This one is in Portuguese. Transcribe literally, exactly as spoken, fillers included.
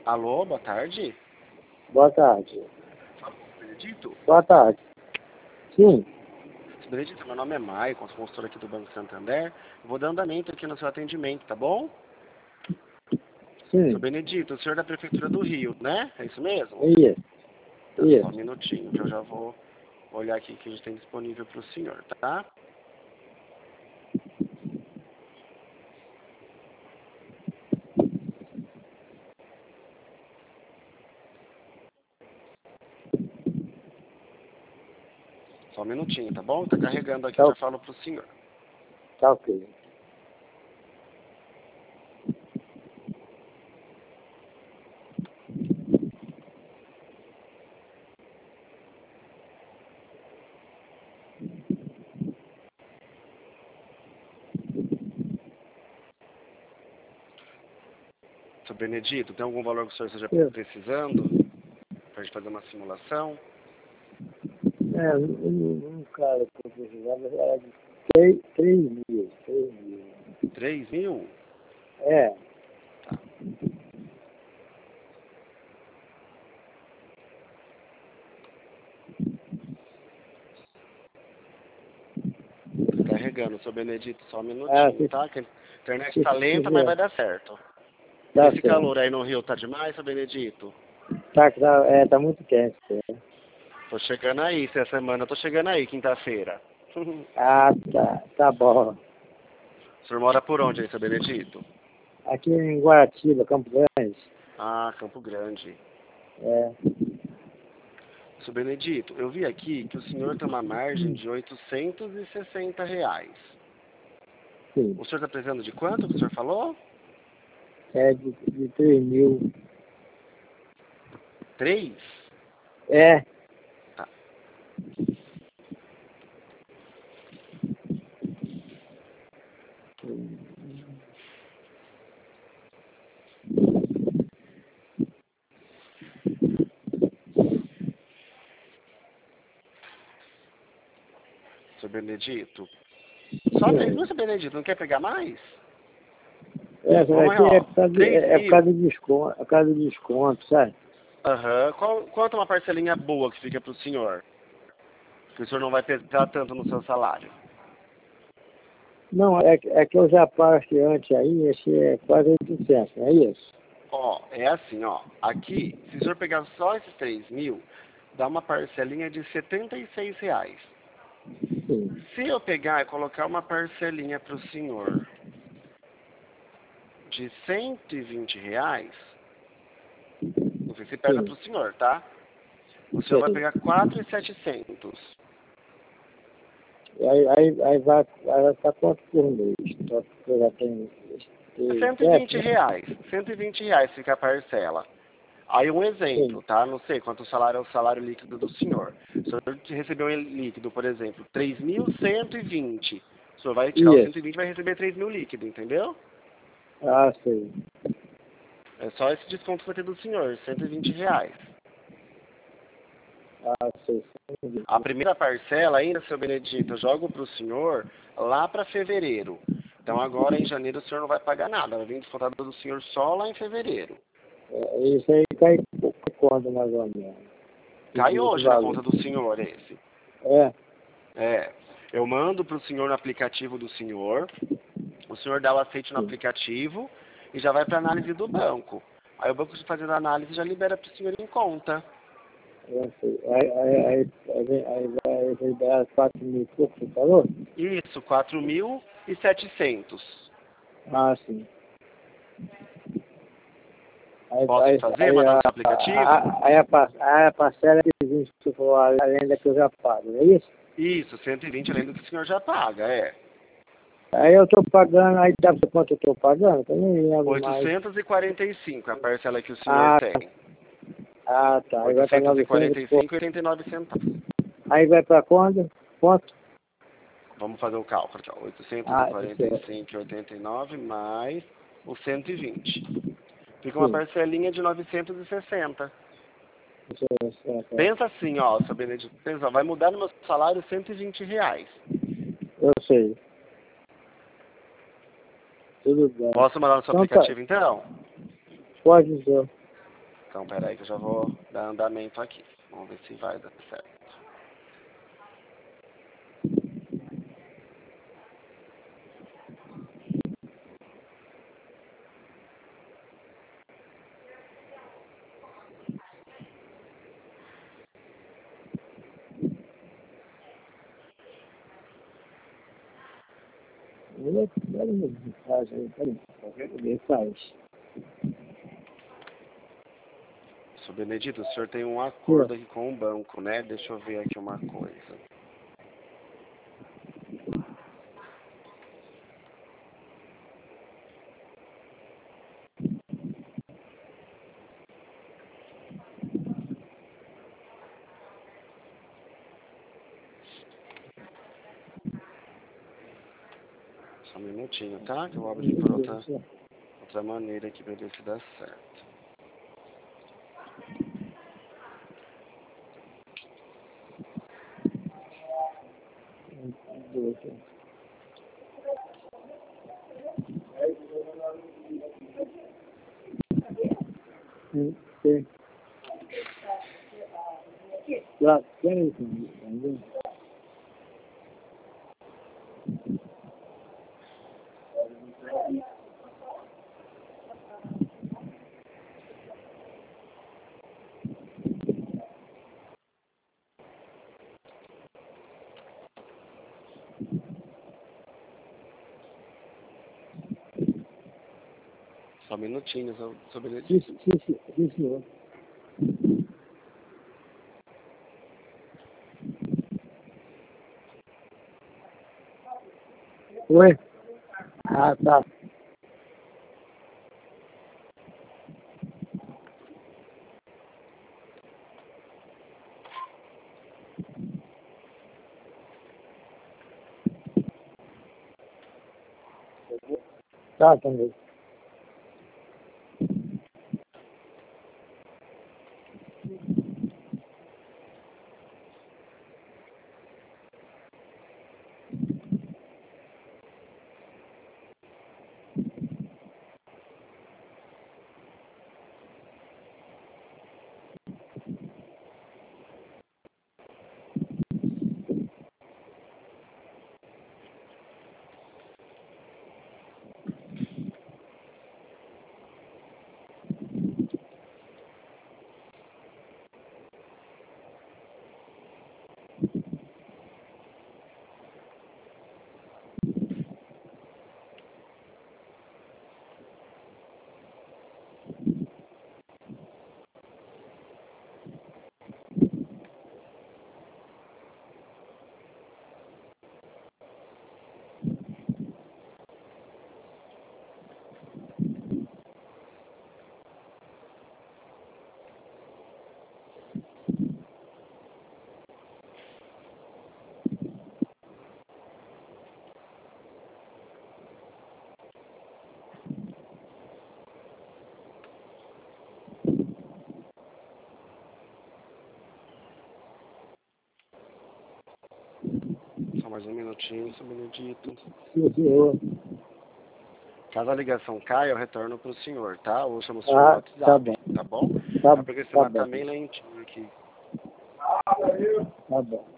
Alô, boa tarde. Boa tarde. Benedito? Boa tarde. Sim. Benedito, meu nome é Maicon, consultor aqui do Banco Santander. Eu vou dar andamento aqui no seu atendimento, tá bom? Sim. Seu Benedito, o senhor da Prefeitura do Rio, né? É isso mesmo? Isso. Tá, Isso. só um minutinho que eu já vou olhar aqui o que a gente tem disponível para o senhor, tá? Só um minutinho, tá bom? Tá carregando aqui, Tá, eu já falo pro senhor. tá ok. Seu Benedito, tem algum valor que o senhor esteja Eu, precisando pra gente fazer uma simulação? é, um, um cara que eu precisava era de três, três mil. Três mil. Três mil? É. Tá. Tá carregando, seu Benedito, só um minutinho, Ah, se, tá? Que a internet se, tá se lenta, mas quiser. vai dar certo. Tá Esse certo. calor aí no Rio tá demais, seu Benedito? Tá, tá, é, tá muito quente. É. Tô chegando aí, essa semana eu tô chegando aí, quinta-feira. Ah, tá, tá bom. O senhor mora por onde aí, seu Benedito? Aqui em Guaratiba, Campo Grande. Ah, Campo Grande. É. Seu Benedito, eu vi aqui que o senhor tem uma margem de oitocentos e sessenta reais. Sim. O senhor está precisando de quanto que o senhor falou? É de, de três mil. Três? É. Tá. Seu Benedito. Só três mil, Sim. seu Benedito, não quer pegar mais? É, essa Vamos aí, daqui é ó. por causa, de, Três é, é por causa mil. do desconto, é por causa do desconto, sabe? Aham. Qual, quanto é uma parcelinha boa que fica pro senhor? Que o senhor não vai pesar tanto no seu salário. Não, é, que- é que eu já pago esse antes aí, esse é quase oitocentos, não é isso? Ó, é assim, ó. Aqui, se o senhor pegar só esses três mil, dá uma parcelinha de setenta e seis reais. Sim. Se eu pegar e colocar uma parcelinha para o senhor de cento e vinte reais, não sei se pesa para Sim. o senhor, tá? O senhor vai Sim. pegar quatro mil e setecentos. Aí, aí, aí vai, aí vai ficar quanto por mês? Só porque eu já tenho três, cento e sete, vinte né? reais. cento e vinte reais fica a parcela. Aí um Sim. exemplo, tá? Não sei quanto o salário é o salário líquido do senhor. O senhor recebeu um líquido, por exemplo, três mil cento e vinte. O senhor vai tirar os cento e Isso. vinte e vai receber três mil líquido, entendeu? Ah, sei. É só esse desconto que vai ter do senhor, cento e vinte reais. Ah, sei. A primeira parcela ainda, seu Benedito, eu jogo para o senhor lá para fevereiro. Então agora em janeiro o senhor não vai pagar nada, vai vir descontado do senhor só lá em fevereiro. É, isso aí cai por quanto mais ou menos? Cai Esse hoje na valor. conta do senhor esse. É. É, eu mando para o senhor no aplicativo do senhor, o senhor dá o aceite no Sim. aplicativo e já vai para análise do banco. Aí o banco fazendo a análise já libera para o senhor em conta. Eu sei. Aí, aí, aí, aí, aí vai vai dar quatro mil e pouco, você falou? Isso, quatro mil e setecentos. Ah, sim. Aí, Posso aí, fazer, aí, mandar a, no seu a, aplicativo? a, aí, a, pa- aí a parcela que vinte que você falou, além da que eu já pago, não é isso? Isso, cento e vinte além do que o senhor já paga, é. Aí eu estou pagando, aí dá pra quanto eu estou pagando? Que eu nem lembro mais. oitocentos e quarenta e cinco, a parcela que o senhor Ah, tem. ah tá. Aí vai para oitocentos e novecentos quarenta e e pouco. cinco e oitenta e nove centavos. Aí vai para quando? Quanto? Vamos fazer o cálculo aqui, ó. Ah, isso oitocentos e quarenta e é. cinco e oitenta e nove mais os cento e vinte. Fica uma Sim. parcelinha de novecentos e sessenta. Isso é, isso é, é. Pensa assim, ó, seu Benedito, pensa, vai mudar no meu salário cento e vinte reais. Eu sei. Tudo bem. Posso mandar no seu Então tá. aplicativo então? Pode dizer. Então, peraí que eu já vou dar andamento aqui. Vamos ver se vai dar certo. Olha a mensagem aí, peraí. Mensagem. Seu Benedito, o senhor tem um acordo aqui com o banco, né? Deixa eu ver aqui uma coisa. Só um minutinho, tá? Que eu vou abrir por outra, outra maneira aqui pra ver se dá certo. Sim, sim. Já, tem isso. Só um minutinho, seu, seu Sim, Benedito. sim, sim, sim, senhor. Oi? Ah, tá. Tá, também. Só mais um minutinho, seu Benedito. Sim, senhor. Caso a ligação caia, eu retorno pro senhor, tá? Ou chamo o senhor Ah, no WhatsApp, tá bom. tá bom? Tá, É porque tá senão bom. tá bem lentinho aqui. Tá bom.